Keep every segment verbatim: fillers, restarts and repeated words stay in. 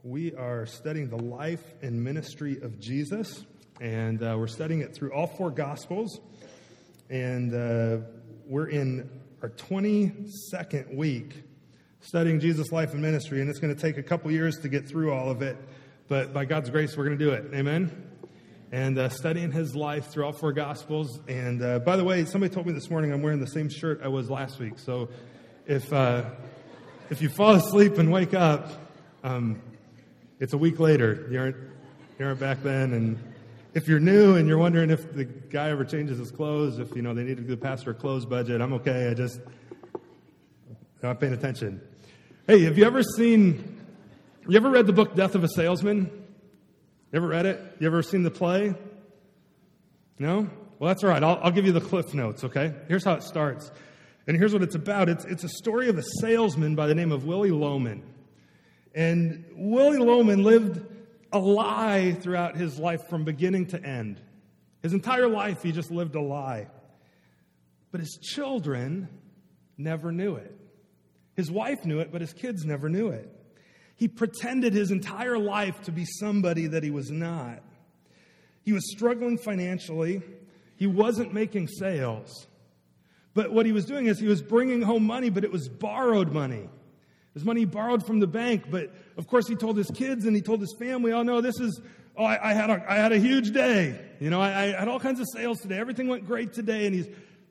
We are studying the life and ministry of Jesus, and uh, we're studying it through all four Gospels, and uh, we're in our twenty-second week studying Jesus' life and ministry, and it's going to take a couple years to get through all of it, but by God's grace, we're going to do it. Amen? And uh, studying his life through all four Gospels, and uh, by the way, somebody told me this morning I'm wearing the same shirt I was last week, so if uh, if you fall asleep and wake up, um, it's a week later. You aren't, you aren't back then. And if you're new and you're wondering if the guy ever changes his clothes, if, you know, they need to give the pastor a clothes budget, I'm okay. I just, I'm not paying attention. Hey, have you ever seen, you ever read the book Death of a Salesman? You ever read it? You ever seen the play? No? Well, that's all right. I'll, I'll give you the Cliff Notes, okay? Here's how it starts. And here's what it's about. It's, it's a story of a salesman by the name of Willie Loman. And Willie Loman lived a lie throughout his life from beginning to end. His entire life, he just lived a lie. But his children never knew it. His wife knew it, but his kids never knew it. He pretended his entire life to be somebody that he was not. He was struggling financially. He wasn't making sales. But what he was doing is he was bringing home money, but it was borrowed money. It was money he borrowed from the bank, but of course he told his kids and he told his family, oh no, this is, oh, I, I had a, I had a huge day. You know, I, I had all kinds of sales today. Everything went great today. And he's,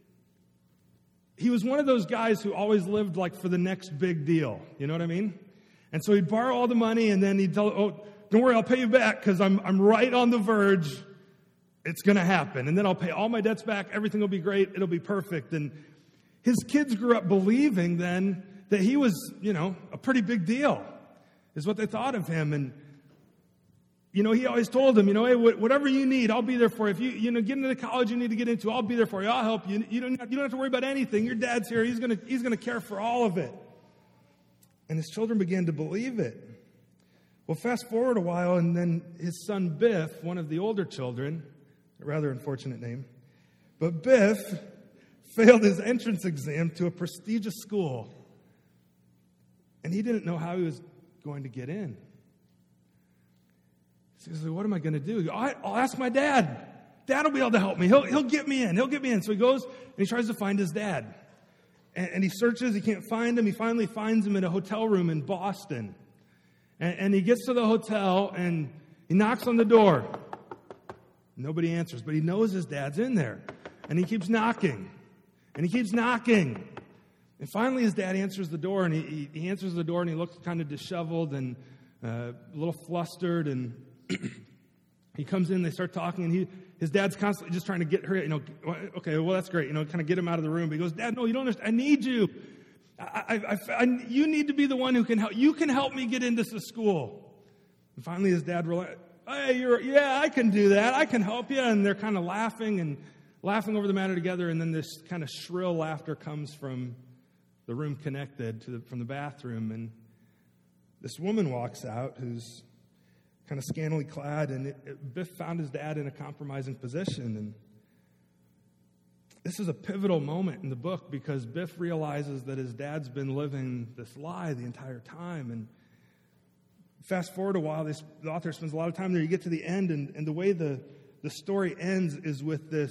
he was one of those guys who always lived like for the next big deal. You know what I mean? And so he'd borrow all the money and then he'd tell, oh, don't worry, I'll pay you back because I'm, I'm right on the verge. It's going to happen. And then I'll pay all my debts back. Everything will be great. It'll be perfect. And his kids grew up believing then that he was, you know, a pretty big deal, is what they thought of him. And, you know, he always told them, you know, hey, whatever you need, I'll be there for you. If you, you know, get into the college you need to get into, I'll be there for you. I'll help you. You don't, you don't have to worry about anything. Your dad's here. He's going to, he's going to care for all of it. And his children began to believe it. Well, fast forward a while, and then his son Biff, one of the older children, a rather unfortunate name, but Biff failed his entrance exam to a prestigious school. And he didn't know how he was going to get in. So he said, what am I going to do? I'll ask my dad. Dad will be able to help me. He'll, he'll get me in. He'll get me in. So he goes and he tries to find his dad. And, and he searches. He can't find him. He finally finds him in a hotel room in Boston. And, and he gets to the hotel and he knocks on the door. Nobody answers, but he knows his dad's in there. And he keeps knocking. And he keeps knocking. And finally his dad answers the door, and he, he answers the door, and he looks kind of disheveled and uh, a little flustered, and he comes in, they start talking, and he his dad's constantly just trying to get her, you know, okay, well, that's great, you know, kind of get him out of the room. But he goes, Dad, no, you don't understand. I need you. I, I, I, I, you need to be the one who can help. You can help me get into the school. And finally his dad realized, hey, you're, yeah, I can do that. I can help you. And they're kind of laughing and laughing over the matter together, and then this kind of shrill laughter comes from the room connected to the, from the bathroom, and this woman walks out who's kind of scantily clad, and it, it, Biff found his dad in a compromising position. And this is a pivotal moment in the book because Biff realizes that his dad's been living this lie the entire time. And fast forward a while, this, the author spends a lot of time there. You get to the end, and, and the way the, the story ends is with this,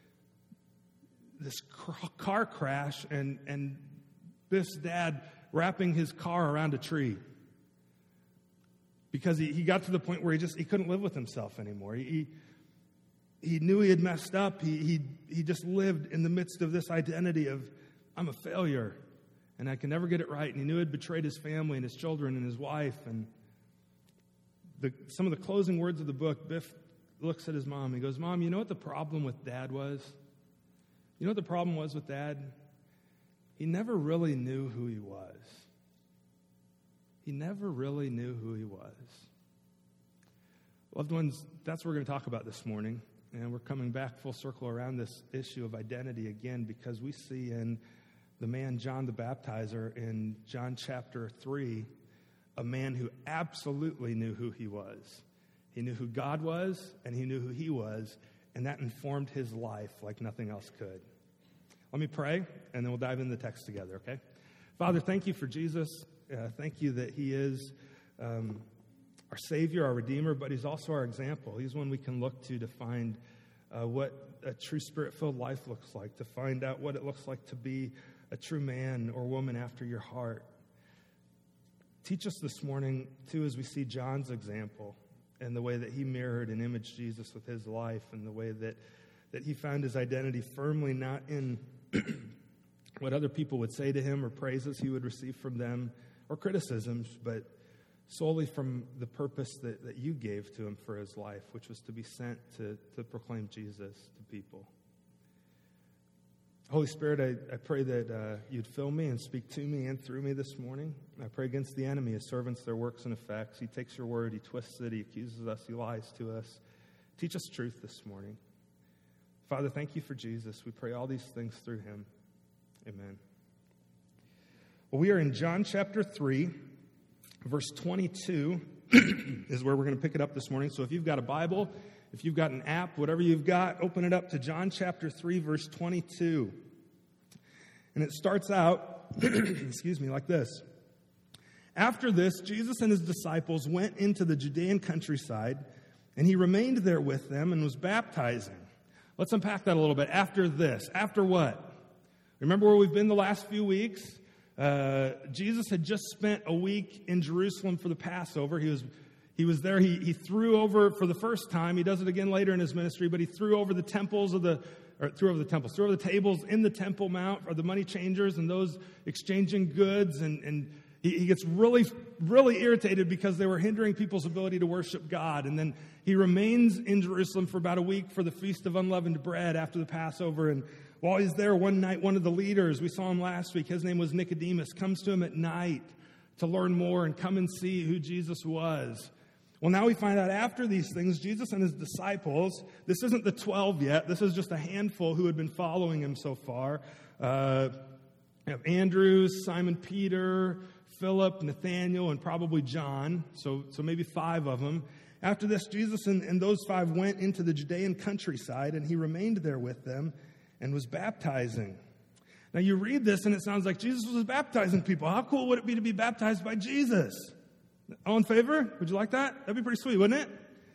this car crash and and Biff's dad wrapping his car around a tree because he, he got to the point where he just he couldn't live with himself anymore. He he knew he had messed up. He he he just lived in the midst of this identity of I'm a failure and I can never get it right. And he knew he had betrayed his family and his children and his wife. And the, some of the closing words of the book, Biff looks at his mom. He goes, Mom, you know what the problem with Dad was? You know what the problem was with Dad? He never really knew who he was. He never really knew who he was. Loved ones, that's what we're going to talk about this morning. And we're coming back full circle around this issue of identity again because we see in the man John the Baptizer in John chapter three, a man who absolutely knew who he was. He knew who God was and he knew who he was, and that informed his life like nothing else could. Let me pray, and then we'll dive into the text together, okay? Father, thank you for Jesus. Uh, thank you that he is um, our Savior, our Redeemer, but he's also our example. He's one we can look to to find uh, what a true Spirit-filled life looks like, to find out what it looks like to be a true man or woman after your heart. Teach us this morning, too, as we see John's example and the way that he mirrored and imaged Jesus with his life, and the way that, that he found his identity firmly not in what other people would say to him or praises he would receive from them or criticisms, but solely from the purpose that, that you gave to him for his life, which was to be sent to, to proclaim Jesus to people. Holy Spirit, I, I pray that uh, you'd fill me and speak to me and through me this morning. I pray against the enemy, his servants, their works and effects. He takes your word, he twists it, he accuses us, he lies to us. Teach us truth this morning. Father, thank you for Jesus. We pray all these things through him. Amen. Well, we are in John chapter three. Verse twenty-two is where we're going to pick it up this morning. So if you've got a Bible, if you've got an app, whatever you've got, open it up to John chapter three, verse twenty-two. And it starts out, excuse me, like this. After this, Jesus and his disciples went into the Judean countryside, and he remained there with them and was baptizing. Let's unpack that a little bit. After this. After what? Remember where we've been the last few weeks? Uh, Jesus had just spent a week in Jerusalem for the Passover. He was he was there. He, he threw over for the first time. He does it again later in his ministry, but he threw over the temples of the, or threw over the temples, threw over the tables in the Temple Mount, or the money changers and those exchanging goods. And, and he, he gets really, really irritated because they were hindering people's ability to worship God. And then he remains in Jerusalem for about a week for the Feast of Unleavened Bread after the Passover. And while he's there one night, one of the leaders, we saw him last week, his name was Nicodemus, comes to him at night to learn more and come and see who Jesus was. Well, now we find out after these things, Jesus and his disciples, this isn't the twelve yet, this is just a handful who had been following him so far. Uh, we have Andrew, Simon Peter, Philip, Nathaniel, and probably John, so, so maybe five of them. After this, Jesus and, and those five went into the Judean countryside, and he remained there with them and was baptizing. Now you read this and it sounds like Jesus was baptizing people. How cool would it be to be baptized by Jesus? All in favor? Would you like that? That'd be pretty sweet, wouldn't it?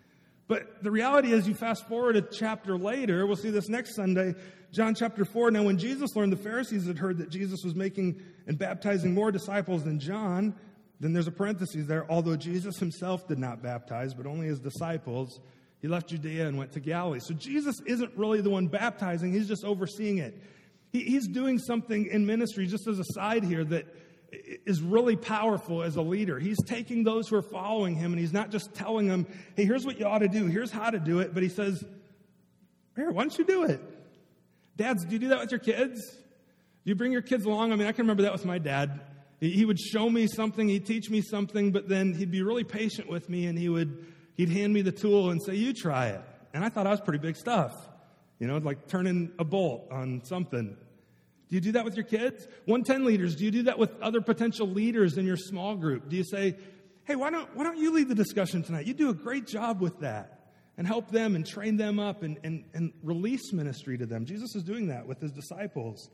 But the reality is, you fast forward a chapter later, we'll see this next Sunday, John chapter four. Now when Jesus learned the Pharisees had heard that Jesus was making and baptizing more disciples than John, then there's a parenthesis there, although Jesus himself did not baptize, but only his disciples, he left Judea and went to Galilee. So Jesus isn't really the one baptizing. He's just overseeing it. He, he's doing something in ministry, just as a side here, that is really powerful as a leader. He's taking those who are following him, and he's not just telling them, hey, here's what you ought to do. Here's how to do it. But he says, here, why don't you do it? Dads, do you do that with your kids? Do you bring your kids along? I mean, I can remember that with my dad. He, he would show me something. He'd teach me something, but then he'd be really patient with me, and he would... He'd hand me the tool and say, you try it. And I thought I was pretty big stuff. You know, like turning a bolt on something. Do you do that with your kids? one ten leaders, do you do that with other potential leaders in your small group? Do you say, hey, why don't why don't you lead the discussion tonight? You do a great job with that. And help them and train them up and, and, and release ministry to them. Jesus is doing that with his disciples.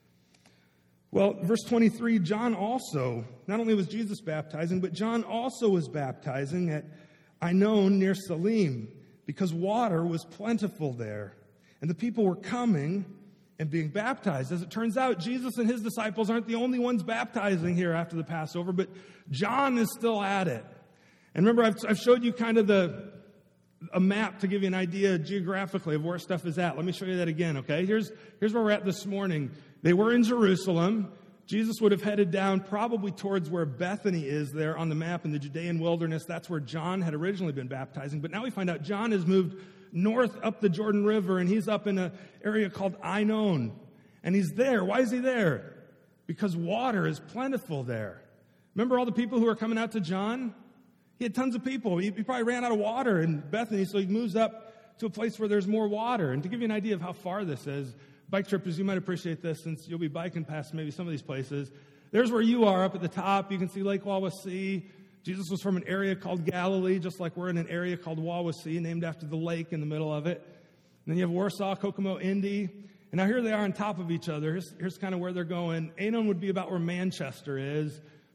Well, verse twenty-three, John also, not only was Jesus baptizing, but John also was baptizing at Ainon near Salim, because water was plentiful there. And the people were coming and being baptized. As it turns out, Jesus and his disciples aren't the only ones baptizing here after the Passover, but John is still at it. And remember, I've, I've showed you kind of the a map to give you an idea geographically of where stuff is at. Let me show you that again, okay? Here's, here's where we're at this morning. They were in Jerusalem. Jesus would have headed down probably towards where Bethany is there on the map in the Judean wilderness. That's where John had originally been baptizing. But now we find out John has moved north up the Jordan River, and he's up in an area called Ainon. And he's there. Why is he there? Because water is plentiful there. Remember all the people who were coming out to John? He had tons of people. He, he probably ran out of water in Bethany, so he moves up to a place where there's more water. And to give you an idea of how far this is, bike trippers, you might appreciate this since you'll be biking past maybe some of these places. There's where you are up at the top. You can see Lake Wawasee. Jesus was from an area called Galilee, just like we're in an area called Wawasee, named after the lake in the middle of it. And then you have Warsaw, Kokomo, Indy. And now here they are on top of each other. Here's, here's kind of where they're going. Ainon would be about where Manchester is.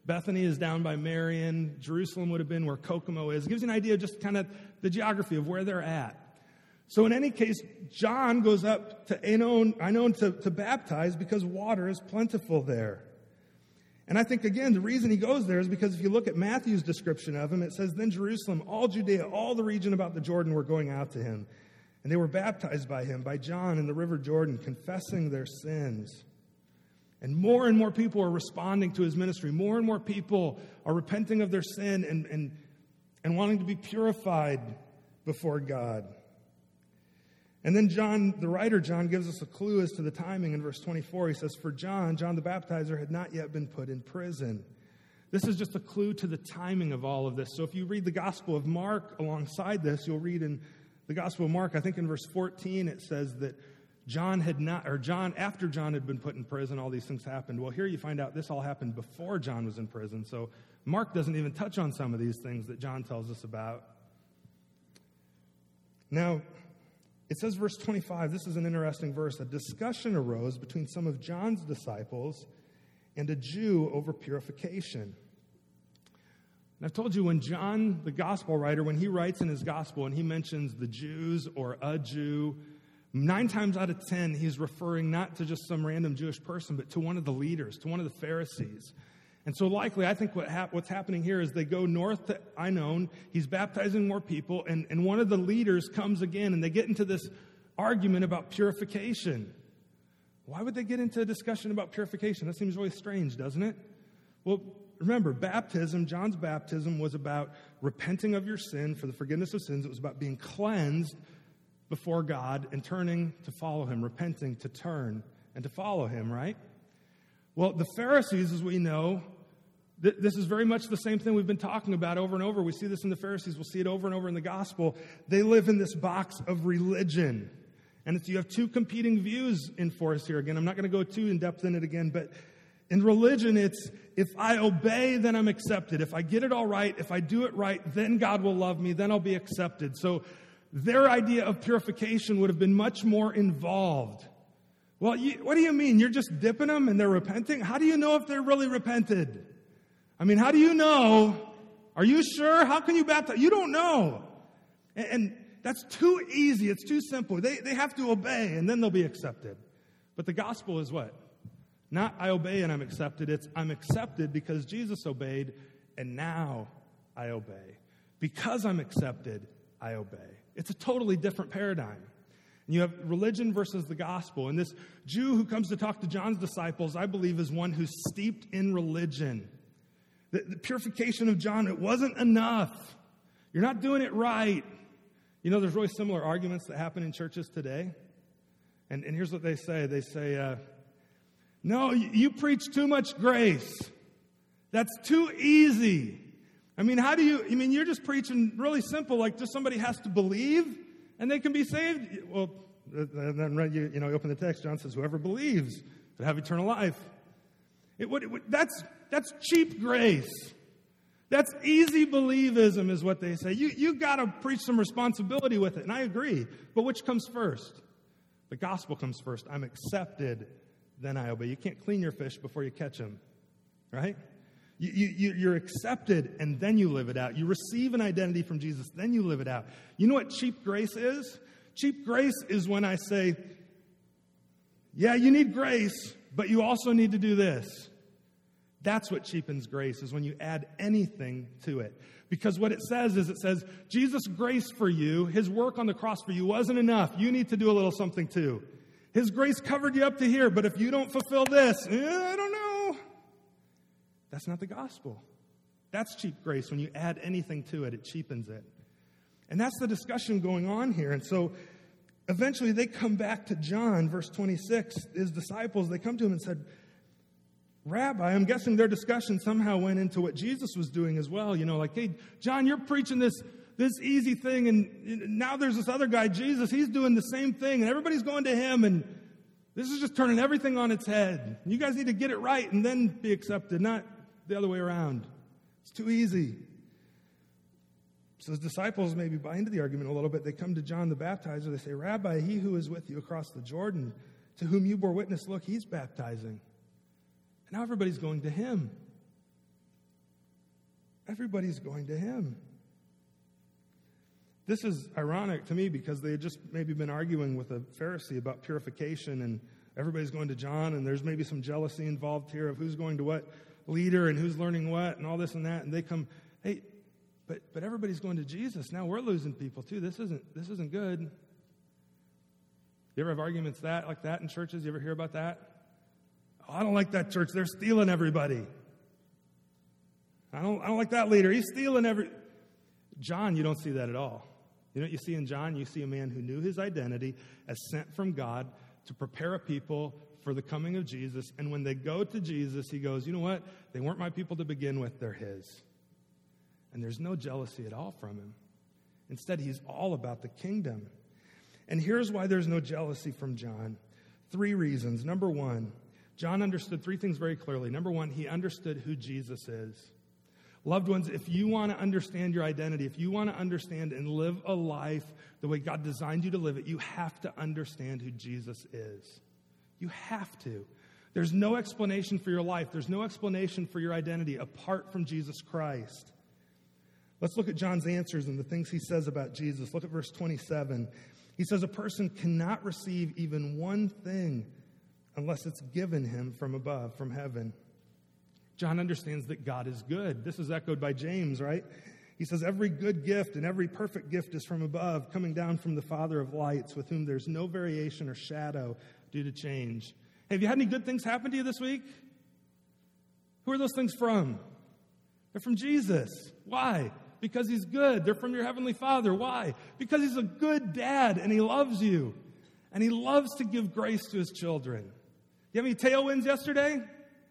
Bethany is down by Marion. Jerusalem would have been where Kokomo is. It gives you an idea of just kind of the geography of where they're at. So in any case, John goes up to Aenon, Aenon to, to baptize because water is plentiful there. And I think, again, the reason he goes there is because if you look at Matthew's description of him, it says, then Jerusalem, all Judea, all the region about the Jordan were going out to him. And they were baptized by him, by John in the river Jordan, confessing their sins. And more and more people are responding to his ministry. More and more people are repenting of their sin and, and, and wanting to be purified before God. And then John, the writer John, gives us a clue as to the timing in verse twenty-four. He says, for John, John the Baptizer, had not yet been put in prison. This is just a clue to the timing of all of this. So if you read the Gospel of Mark alongside this, you'll read in the Gospel of Mark, I think in verse fourteen, it says that John had not, or John, after John had been put in prison, all these things happened. Well, here you find out this all happened before John was in prison. So Mark doesn't even touch on some of these things that John tells us about. Now, it says, verse twenty-five, this is an interesting verse. A discussion arose between some of John's disciples and a Jew over purification. And I've told you, when John, the gospel writer, when he writes in his gospel and he mentions the Jews or a Jew, nine times out of ten, he's referring not to just some random Jewish person, but to one of the leaders, to one of the Pharisees. And so likely, I think what hap- what's happening here is they go north to Aenon. He's baptizing more people, and, and one of the leaders comes again, and they get into this argument about purification. Why would they get into a discussion about purification? That seems really strange, doesn't it? Well, remember, baptism, John's baptism, was about repenting of your sin for the forgiveness of sins. It was about being cleansed before God and turning to follow him, repenting to turn and to follow him, right? Well, the Pharisees, as we know, th- this is very much the same thing we've been talking about over and over. We see this in the Pharisees. We'll see it over and over in the gospel. They live in this box of religion. And it's, you have two competing views in force here. Again, I'm not going to go too in-depth in it again, but in religion, it's if I obey, then I'm accepted. If I get it all right, if I do it right, then God will love me, then I'll be accepted. So their idea of purification would have been much more involved. Well, you, what do you mean? You're just dipping them and they're repenting? How do you know if they're really repented? I mean, how do you know? Are you sure? How can you baptize? You don't know. And, and that's too easy. It's too simple. They, they have to obey and then they'll be accepted. But the gospel is what? Not I obey and I'm accepted. It's I'm accepted because Jesus obeyed and now I obey. Because I'm accepted, I obey. It's a totally different paradigm. And you have religion versus the gospel. And this Jew who comes to talk to John's disciples, I believe, is one who's steeped in religion. The, the purification of John, it wasn't enough. You're not doing it right. You know, there's really similar arguments that happen in churches today. And, and here's what they say. They say, uh, no, you, you preach too much grace. That's too easy. I mean, how do you, I mean, you're just preaching really simple, like just somebody has to believe and they can be saved. Well, then you, you know, you open the text, John says, whoever believes will have eternal life. It would, it would, that's, that's cheap grace. That's easy believism is what they say. You, you got to preach some responsibility with it. And I agree. But which comes first? The gospel comes first. I'm accepted, then I obey. You can't clean your fish before you catch them, right? You, you, you're accepted, and then you live it out. You receive an identity from Jesus, then you live it out. You know what cheap grace is? Cheap grace is when I say, yeah, you need grace, but you also need to do this. That's what cheapens grace, is when you add anything to it. Because what it says is, it says, Jesus' grace for you, his work on the cross for you wasn't enough. You need to do a little something too. His grace covered you up to here, but if you don't fulfill this, eh, I don't know. That's not the gospel. That's cheap grace. When you add anything to it, it cheapens it. And that's the discussion going on here. And so eventually they come back to John, verse twenty-six. His disciples, they come to him and said, Rabbi, I'm guessing their discussion somehow went into what Jesus was doing as well. You know, like, hey, John, you're preaching this, this easy thing, and now there's this other guy, Jesus, he's doing the same thing, and everybody's going to him, and this is just turning everything on its head. You guys need to get it right and then be accepted, not the other way around. It's too easy. So his disciples maybe buy into the argument a little bit. They come to John the Baptizer. They say, Rabbi, he who is with you across the Jordan, to whom you bore witness, look, he's baptizing. And now everybody's going to him. Everybody's going to him. This is ironic to me because they had just maybe been arguing with a Pharisee about purification, and everybody's going to John, and there's maybe some jealousy involved here of who's going to what leader and who's learning what and all this and that. And they come, hey, but but everybody's going to Jesus. Now we're losing people too. This isn't this isn't good. You ever have arguments that like that in churches? You ever hear about that? Oh, I don't like that church. They're stealing everybody. I don't I don't like that leader. He's stealing every. John, you don't see that at all. You know what you see in John? You see a man who knew his identity as sent from God to prepare a people for the coming of Jesus. And when they go to Jesus, he goes, you know what? They weren't my people to begin with. They're his. And there's no jealousy at all from him. Instead, he's all about the kingdom. And here's why there's no jealousy from John. Three reasons. Number one, John understood three things very clearly. Number one, he understood who Jesus is. Loved ones, if you want to understand your identity, if you want to understand and live a life the way God designed you to live it, you have to understand who Jesus is. You have to. There's no explanation for your life. There's no explanation for your identity apart from Jesus Christ. Let's look at John's answers and the things he says about Jesus. Look at verse twenty-seven. He says, a person cannot receive even one thing unless it's given him from above, from heaven. John understands that God is good. This is echoed by James, right? He says, every good gift and every perfect gift is from above, coming down from the Father of lights, with whom there's no variation or shadow due to change. Hey, have you had any good things happen to you this week? Who are those things from? They're from Jesus. Why? Because he's good. They're from your heavenly Father. Why? Because he's a good dad and he loves you. And he loves to give grace to his children. You have any tailwinds yesterday?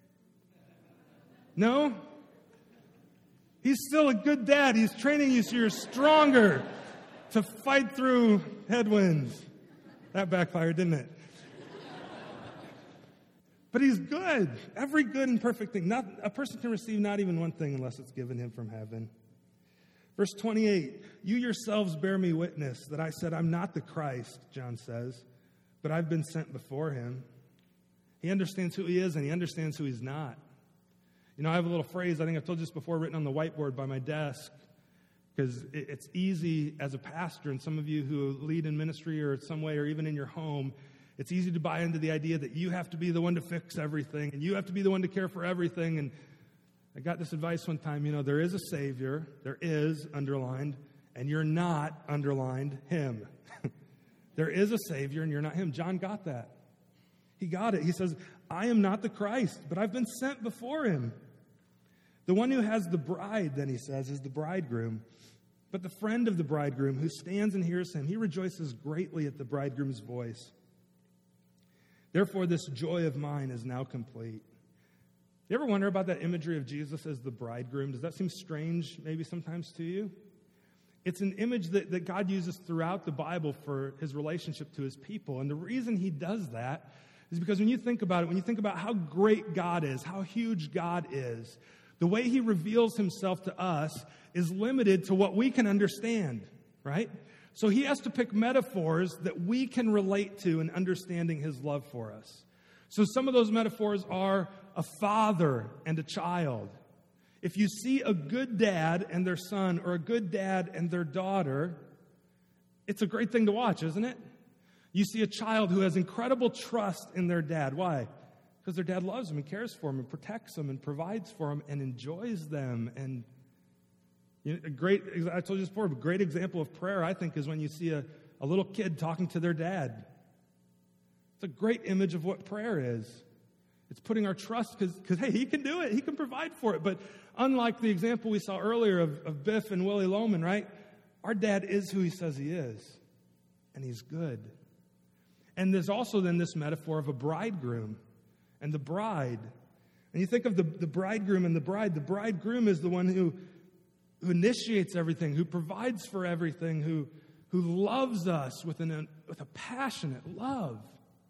No? He's still a good dad. He's training you so you're stronger to fight through headwinds. That backfired, didn't it? But he's good. Every good and perfect thing. Not, a person can receive not even one thing unless it's given him from heaven. Verse twenty-eight, you yourselves bear me witness that I said I'm not the Christ, John says, but I've been sent before him. He understands who he is and he understands who he's not. You know, I have a little phrase, I think I've told you this before, written on the whiteboard by my desk, because it's easy as a pastor, and some of you who lead in ministry or some way or even in your home, it's easy to buy into the idea that you have to be the one to fix everything, and you have to be the one to care for everything. And I got this advice one time, you know, there is a Savior, there is, underlined, and you're not, underlined, him. There is a Savior, and you're not him. John got that. He got it. He says, I am not the Christ, but I've been sent before him. The one who has the bride, then he says, is the bridegroom. But the friend of the bridegroom who stands and hears him, he rejoices greatly at the bridegroom's voice. Therefore, this joy of mine is now complete. You ever wonder about that imagery of Jesus as the bridegroom? Does that seem strange maybe sometimes to you? It's an image that, that God uses throughout the Bible for his relationship to his people. And the reason he does that is because when you think about it, when you think about how great God is, how huge God is, the way he reveals himself to us is limited to what we can understand, right? So he has to pick metaphors that we can relate to in understanding his love for us. So some of those metaphors are a father and a child. If you see a good dad and their son, or a good dad and their daughter, it's a great thing to watch, isn't it? You see a child who has incredible trust in their dad. Why? Because their dad loves them and cares for them and protects them and provides for them and enjoys them. And you know, a great, I told you this before, a great example of prayer, I think, is when you see a, a little kid talking to their dad. It's a great image of what prayer is. It's putting our trust, because, hey, he can do it. He can provide for it. But unlike the example we saw earlier of, of Biff and Willie Loman, right? Our dad is who he says he is. And he's good. And there's also then this metaphor of a bridegroom and the bride. And you think of the, the bridegroom and the bride. The bridegroom is the one who, who initiates everything, who provides for everything, who, who loves us with, an, with a passionate love.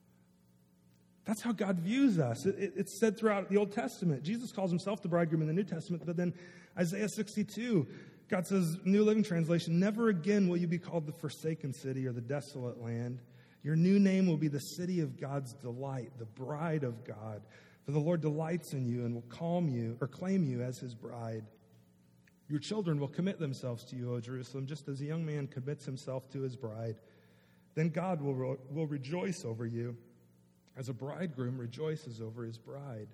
That's how God views us. It, it, it's said throughout the Old Testament. Jesus calls himself the bridegroom in the New Testament, but then Isaiah sixty-two, God says, New Living Translation, never again will you be called the forsaken city or the desolate land. Your new name will be the city of God's delight, the bride of God. For the Lord delights in you and will calm you or claim you as his bride. Your children will commit themselves to you, O Jerusalem, just as a young man commits himself to his bride. Then God will, ro- will rejoice over you, as a bridegroom rejoices over his bride.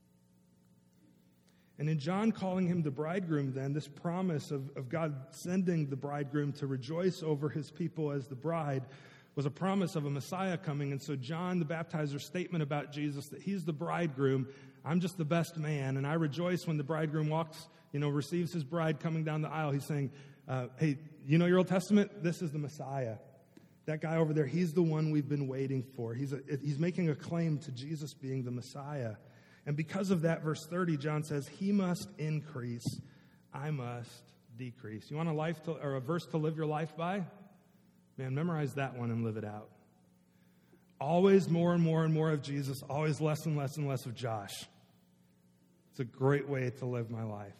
And in John calling him the bridegroom then, this promise of, of God sending the bridegroom to rejoice over his people as the bride was a promise of a Messiah coming. And so John the Baptizer's statement about Jesus, that he's the bridegroom, I'm just the best man, and I rejoice when the bridegroom walks, you know, receives his bride coming down the aisle. He's saying, uh, hey, you know your Old Testament? This is the Messiah. That guy over there, he's the one we've been waiting for. He's, a, he's making a claim to Jesus being the Messiah. And because of that, verse thirty, John says, he must increase, I must decrease. You want a life to, or a verse to live your life by? Man, memorize that one and live it out. Always more and more and more of Jesus, always less and less and less of Josh. It's a great way to live my life.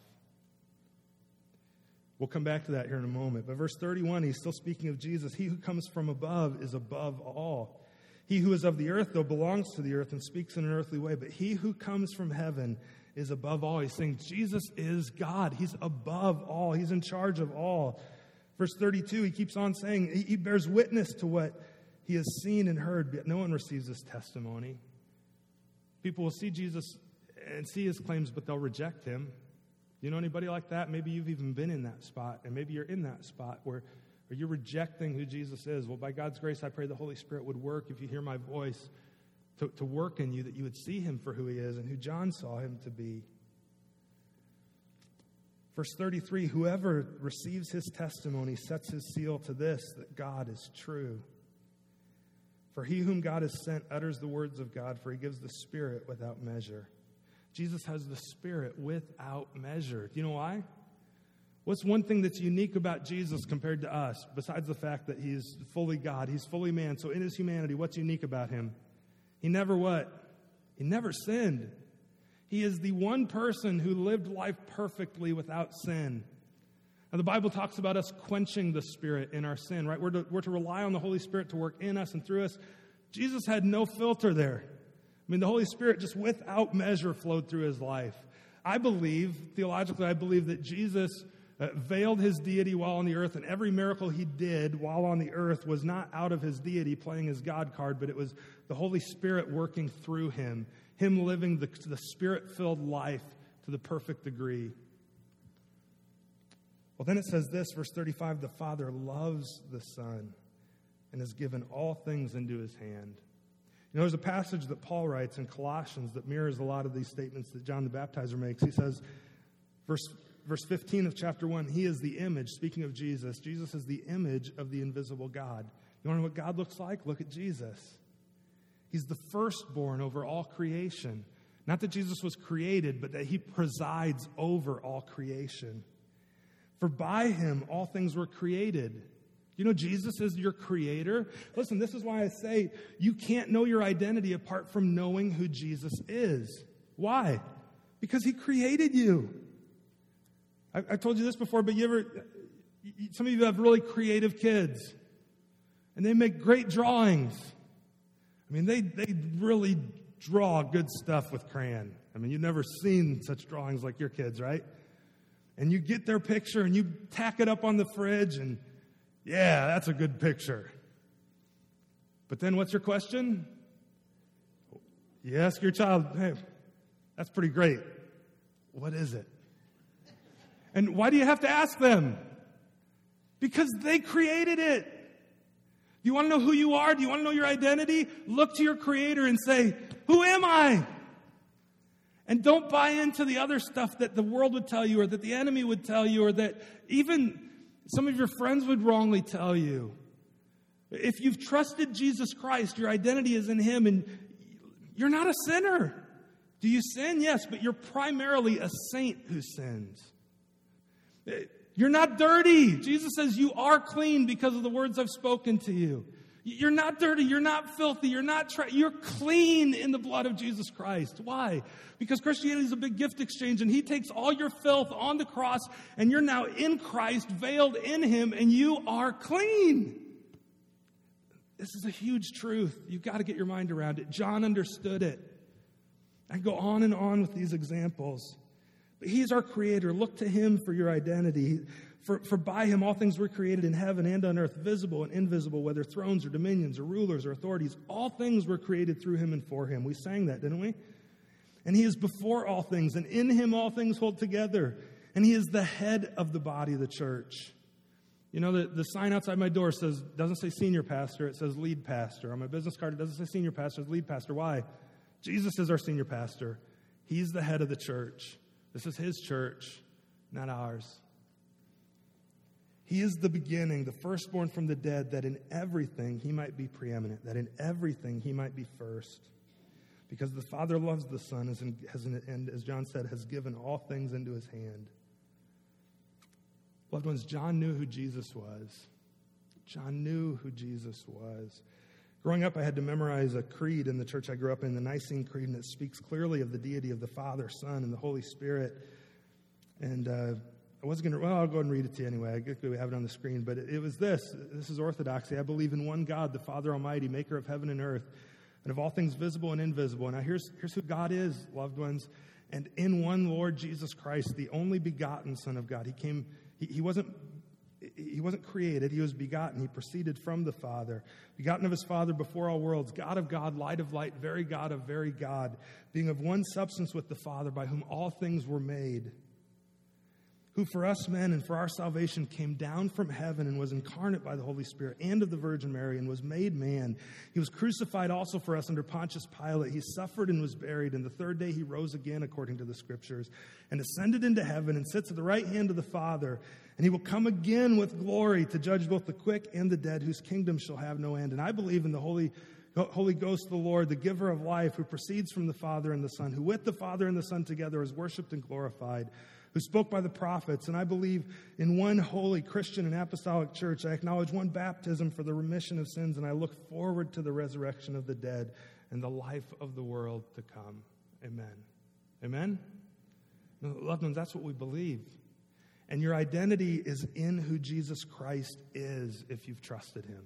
We'll come back to that here in a moment. But verse thirty-one, he's still speaking of Jesus. He who comes from above is above all. He who is of the earth, though, belongs to the earth and speaks in an earthly way. But he who comes from heaven is above all. He's saying Jesus is God. He's above all. He's in charge of all. Verse thirty-two, he keeps on saying, he bears witness to what he has seen and heard, but no one receives his testimony. People will see Jesus and see his claims, but they'll reject him. You know anybody like that? Maybe you've even been in that spot, and maybe you're in that spot where, where you're rejecting who Jesus is. Well, by God's grace, I pray the Holy Spirit would work, if you hear my voice, to, to work in you, that you would see him for who he is and who John saw him to be. Verse thirty-three, whoever receives his testimony sets his seal to this, that God is true. For he whom God has sent utters the words of God, for he gives the Spirit without measure. Jesus has the Spirit without measure. Do you know why? What's one thing that's unique about Jesus compared to us, besides the fact that he's fully God, he's fully man? So in his humanity, what's unique about him? He never what? He never sinned. He is the one person who lived life perfectly without sin. Now, the Bible talks about us quenching the Spirit in our sin, right? We're to, we're to rely on the Holy Spirit to work in us and through us. Jesus had no filter there. I mean, the Holy Spirit just without measure flowed through his life. I believe, theologically, I believe that Jesus uh, veiled his deity while on the earth, and every miracle he did while on the earth was not out of his deity playing his God card, but it was the Holy Spirit working through him, him living the, the Spirit-filled life to the perfect degree. Well, then it says this, verse thirty-five, the Father loves the Son and has given all things into his hand. You know, there's a passage that Paul writes in Colossians that mirrors a lot of these statements that John the Baptizer makes. He says, verse, verse fifteen of chapter one, he is the image, speaking of Jesus, Jesus is the image of the invisible God. You want to know what God looks like? Look at Jesus. He's the firstborn over all creation. Not that Jesus was created, but that he presides over all creation. For by him all things were created. You know, Jesus is your creator. Listen, this is why I say you can't know your identity apart from knowing who Jesus is. Why? Because he created you. I, I told you this before, but you ever, some of you have really creative kids, and they make great drawings. I mean, they, they really draw good stuff with crayon. I mean, you've never seen such drawings like your kids, right? And you get their picture, and you tack it up on the fridge, and yeah, that's a good picture. But then what's your question? You ask your child, hey, that's pretty great. What is it? And why do you have to ask them? Because they created it. Do you want to know who you are? Do you want to know your identity? Look to your Creator and say, who am I? And don't buy into the other stuff that the world would tell you or that the enemy would tell you or that even some of your friends would wrongly tell you. If you've trusted Jesus Christ, your identity is in him, and you're not a sinner. Do you sin? Yes, but you're primarily a saint who sins. You're not dirty. Jesus says you are clean because of the words I've spoken to you. You're not dirty. You're not filthy. You're not. Tra- you're clean in the blood of Jesus Christ. Why? Because Christianity is a big gift exchange, and he takes all your filth on the cross, and you're now in Christ, veiled in him, and you are clean. This is a huge truth. You've got to get your mind around it. John understood it. I go on and on with these examples. But he's our creator. Look to him for your identity. For, for by him all things were created in heaven and on earth, visible and invisible, whether thrones or dominions or rulers or authorities. All things were created through him and for him. We sang that, didn't we? And he is before all things, and in him all things hold together. And he is the head of the body of the church. You know, the, the sign outside my door says, doesn't say senior pastor, it says lead pastor. On my business card, it doesn't say senior pastor, it's lead pastor. Why? Jesus is our senior pastor. He's the head of the church. This is his church, not ours. He is the beginning, the firstborn from the dead, that in everything he might be preeminent, that in everything he might be first. Because the Father loves the Son, and as John said, has given all things into his hand. Loved ones, John knew who Jesus was. John knew who Jesus was. Growing up, I had to memorize a creed in the church I grew up in, the Nicene Creed, and it speaks clearly of the deity of the Father, Son, and the Holy Spirit. And uh, I wasn't going to, well, I'll go ahead and read it to you anyway. I guess we have it on the screen. But it, it was this. This is orthodoxy. I believe in one God, the Father Almighty, maker of heaven and earth, and of all things visible and invisible. Now, here's, here's who God is, loved ones. And in one Lord Jesus Christ, the only begotten Son of God. He came, he, he wasn't He wasn't created. He was begotten. He proceeded from the Father. Begotten of his Father before all worlds. God of God, light of light, very God of very God. Being of one substance with the Father, by whom all things were made. Who for us men and for our salvation came down from heaven and was incarnate by the Holy Spirit and of the Virgin Mary and was made man. He was crucified also for us under Pontius Pilate. He suffered and was buried, and the third day he rose again according to the Scriptures and ascended into heaven and sits at the right hand of the Father. And he will come again with glory to judge both the quick and the dead, whose kingdom shall have no end. And I believe in the Holy Holy Ghost of the Lord, the giver of life, who proceeds from the Father and the Son, who with the Father and the Son together is worshipped and glorified, who spoke by the prophets. And I believe in one holy Christian and apostolic church. I acknowledge one baptism for the remission of sins, and I look forward to the resurrection of the dead and the life of the world to come. Amen. Amen? No, loved ones, that's what we believe. And your identity is in who Jesus Christ is if you've trusted him.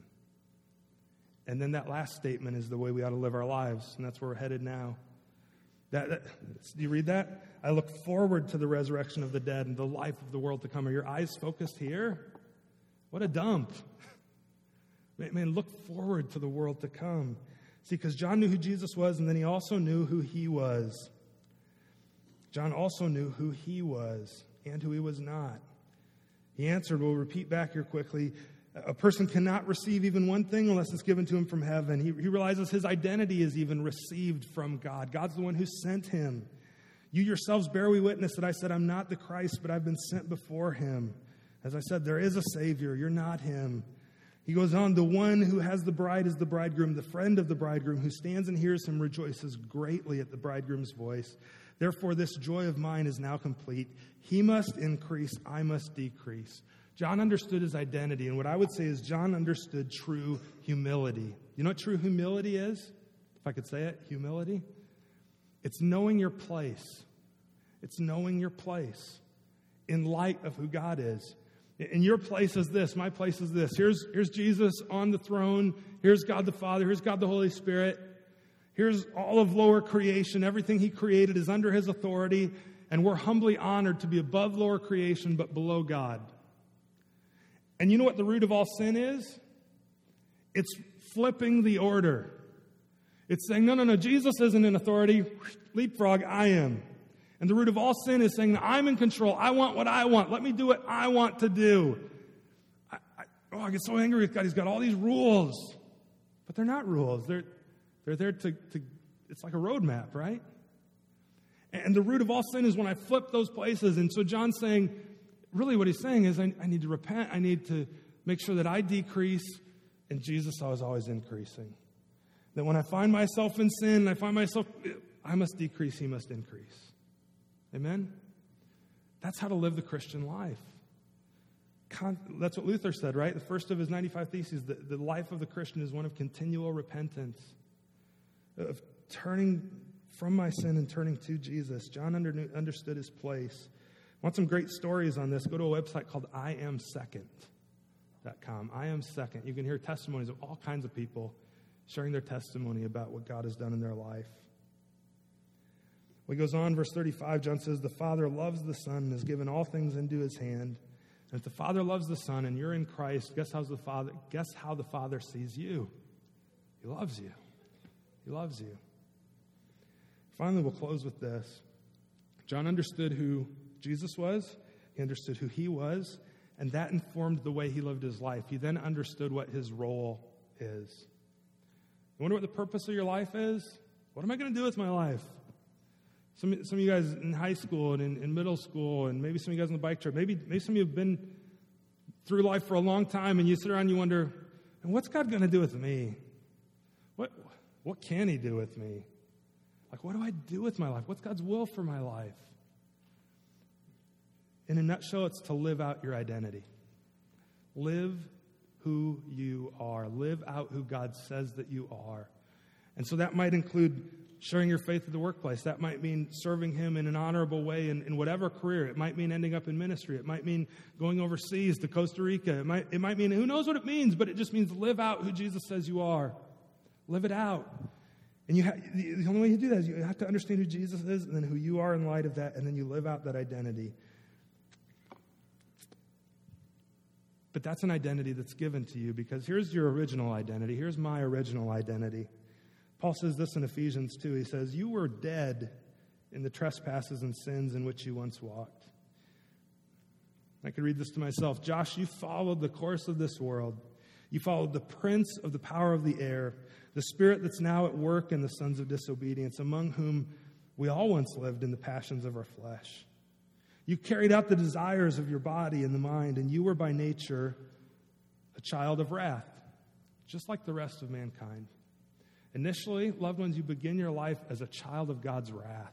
And then that last statement is the way we ought to live our lives, and that's where we're headed now. That, that, do you read that? I look forward to the resurrection of the dead and the life of the world to come. Are your eyes focused here? What a dump. Man, man, look forward to the world to come. See, because John knew who Jesus was, and then he also knew who he was. John also knew who he was and who he was not. He answered, we'll repeat back here quickly, a person cannot receive even one thing unless it's given to him from heaven. He, he realizes his identity is even received from God. God's the one who sent him. You yourselves bear we witness that I said I'm not the Christ, but I've been sent before him. As I said, there is a Savior. You're not him. He goes on, the one who has the bride is the bridegroom. The friend of the bridegroom who stands and hears him rejoices greatly at the bridegroom's voice. Therefore, this joy of mine is now complete. He must increase, I must decrease. John understood his identity, and what I would say is John understood true humility. You know what true humility is? If I could say it, humility. It's knowing your place. It's knowing your place in light of who God is. And your place is this. My place is this. Here's, here's Jesus on the throne. Here's God the Father. Here's God the Holy Spirit. Here's all of lower creation. Everything he created is under his authority, and we're humbly honored to be above lower creation but below God. And you know what the root of all sin is? It's flipping the order. It's saying, no, no, no, Jesus isn't in authority. Leapfrog, I am. And the root of all sin is saying, I'm in control. I want what I want. Let me do what I want to do. I, I, oh, I get so angry with God. He's got all these rules. But they're not rules. They're, they're there to, to, it's like a roadmap, right? And the root of all sin is when I flip those places. And so John's saying, really what he's saying is I, I need to repent. I need to make sure that I decrease, and Jesus is always increasing. That when I find myself in sin, I find myself, I must decrease, he must increase. Amen? That's how to live the Christian life. Con- that's what Luther said, right? The first of his ninety-five Theses, the, the life of the Christian is one of continual repentance, of turning from my sin and turning to Jesus. John under, understood his place. Want some great stories on this? Go to a website called I am second dot com. I am second. You can hear testimonies of all kinds of people sharing their testimony about what God has done in their life. Well, he goes on, verse thirty-five, John says, the Father loves the Son and has given all things into his hand. And if the Father loves the Son and you're in Christ, guess how the Father, guess how the Father sees you? He loves you. He loves you. Finally, we'll close with this. John understood who Jesus was. He understood who he was. And that informed the way he lived his life. He then understood what his role is. You wonder what the purpose of your life is? What am I going to do with my life? Some, some of you guys in high school and in, in middle school, and maybe some of you guys on the bike trip, maybe, maybe some of you have been through life for a long time, and you sit around and you wonder, and what's God going to do with me? What, what can he do with me? Like, what do I do with my life? What's God's will for my life? In a nutshell, it's to live out your identity. Live who you are. Live out who God says that you are. And so that might include sharing your faith at the workplace. That might mean serving him in an honorable way in, in whatever career. It might mean ending up in ministry. It might mean going overseas to Costa Rica. It might, it might mean, who knows what it means, but it just means live out who Jesus says you are. Live it out. And you ha- the only way you do that is you have to understand who Jesus is and then who you are in light of that, and then you live out that identity. But that's an identity that's given to you, because here's your original identity. Here's my original identity. Paul says this in Ephesians two. He says, you were dead in the trespasses and sins in which you once walked. I could read this to myself. Josh, you followed the course of this world. You followed the prince of the power of the air, the spirit that's now at work in the sons of disobedience, among whom we all once lived in the passions of our flesh. You carried out the desires of your body and the mind, and you were by nature a child of wrath, just like the rest of mankind. Initially, loved ones, you begin your life as a child of God's wrath.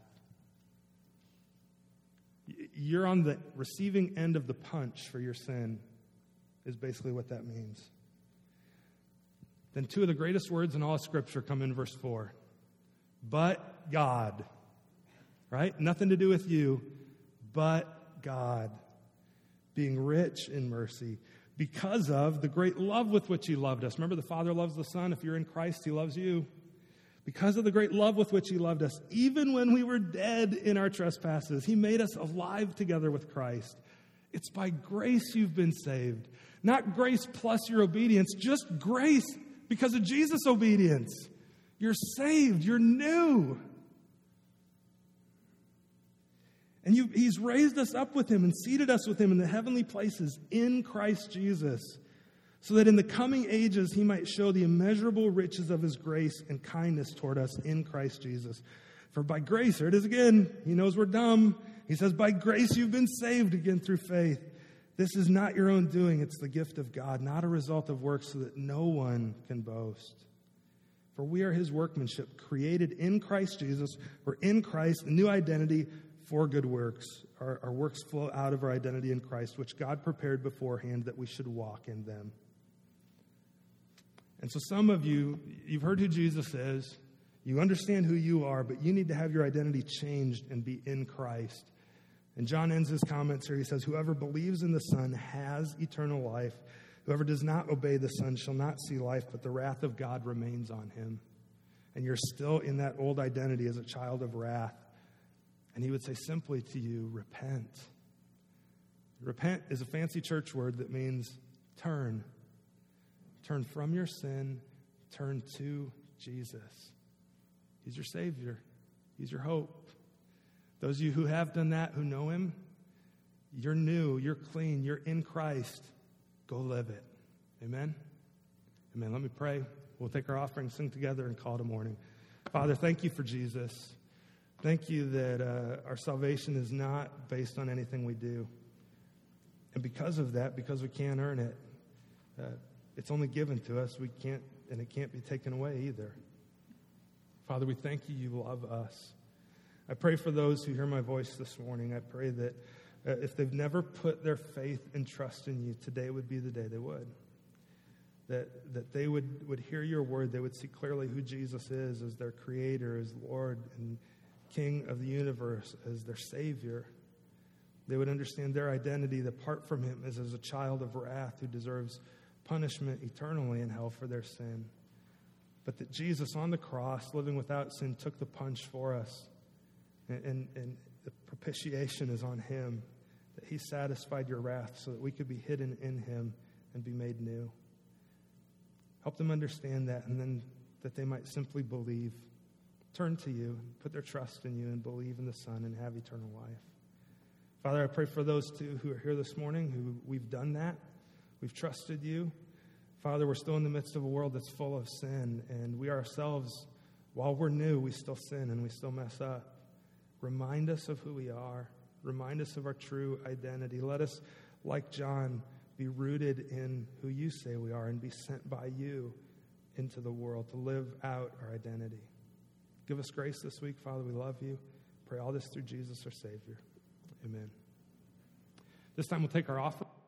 You're on the receiving end of the punch for your sin, is basically what that means. Then two of the greatest words in all of Scripture come in verse four. But God. Right? Nothing to do with you. But God, being rich in mercy, because of the great love with which he loved us. Remember, the Father loves the Son. If you're in Christ, he loves you. Because of the great love with which he loved us, even when we were dead in our trespasses, he made us alive together with Christ. It's by grace you've been saved. Not grace plus your obedience, just grace because of Jesus' obedience. You're saved. You're new. And you, he's raised us up with him and seated us with him in the heavenly places in Christ Jesus, so that in the coming ages he might show the immeasurable riches of his grace and kindness toward us in Christ Jesus. For by grace, here it is again, he knows we're dumb. He says, by grace you've been saved again through faith. This is not your own doing, it's the gift of God, not a result of works, so that no one can boast. For we are his workmanship, created in Christ Jesus. We're in Christ, a new identity for good works. Our, our works flow out of our identity in Christ, which God prepared beforehand that we should walk in them. And so some of you, you've heard who Jesus is. You understand who you are, but you need to have your identity changed and be in Christ. And John ends his comments here. He says, whoever believes in the Son has eternal life. Whoever does not obey the Son shall not see life, but the wrath of God remains on him. And you're still in that old identity as a child of wrath. And he would say simply to you, repent. Repent is a fancy church word that means turn. Turn from your sin, turn to Jesus. He's your Savior. He's your hope. Those of you who have done that, who know him, you're new, you're clean, you're in Christ. Go live it. Amen? Amen. Let me pray. We'll take our offering, sing together, and call it a morning. Father, thank you for Jesus. Thank you that uh, our salvation is not based on anything we do. And because of that, because we can't earn it, uh, it's only given to us. We can't, and it can't be taken away either. Father, we thank you. You love us. I pray for those who hear my voice this morning. I pray that uh, if they've never put their faith and trust in you, today would be the day they would. That, that they would, would hear your word. They would see clearly who Jesus is as their creator, as Lord, and King of the universe, as their Savior. They would understand their identity apart from him as, as a child of wrath who deserves punishment eternally in hell for their sin. But that Jesus on the cross, living without sin, took the punch for us And, and, and the propitiation is on him, that he satisfied your wrath so that we could be hidden in him and be made new. Help them understand that, and then that they might simply believe, turn to you, put their trust in you, and believe in the Son and have eternal life. Father, I pray for those two who are here this morning, who we've done that. We've trusted you. Father, we're still in the midst of a world that's full of sin, and we ourselves, while we're new, we still sin and we still mess up. Remind us of who we are. Remind us of our true identity. Let us, like John, be rooted in who you say we are and be sent by you into the world to live out our identity. Give us grace this week, Father. We love you. Pray all this through Jesus, our Savior. Amen. This time we'll take our offering.